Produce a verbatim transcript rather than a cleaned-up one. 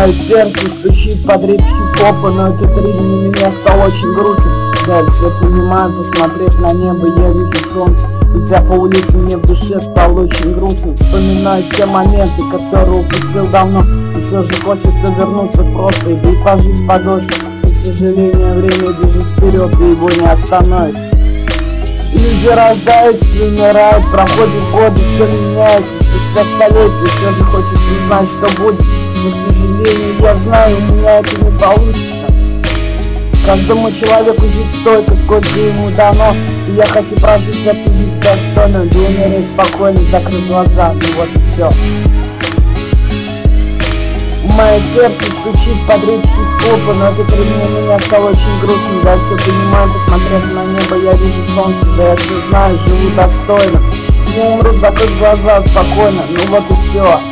Мое сердце стучит под ритм хип-хопа, но этот ритм на меня стал очень грустным. Да, все понимаю, посмотрев на небо, я вижу солнце. Идя по улице, мне в душе стало очень грустно. Вспоминаю те моменты, которые упустил давно. И все же хочется вернуться просто, да и пожить подольше. И, к сожалению, время бежит вперед, и его не остановит. Люди рождаются и умирают, проходят годы, все меняется. Спустя столетия все же хочется узнать, что будет. Но, к сожалению, я знаю, у меня это не получится. Каждому человеку жить столько, сколько ему дано. И я хочу прожить эту жизнь достойно, да умереть спокойно, закрыть глаза, и вот и все. Мое сердце стучит под ритм хип-хопа, но это время меня стало очень грустно. Я все понимаю, посмотрев на небо, я вижу солнце, да я все знаю, живу достойно. Не умру, закрыть глаза спокойно, ну вот и все.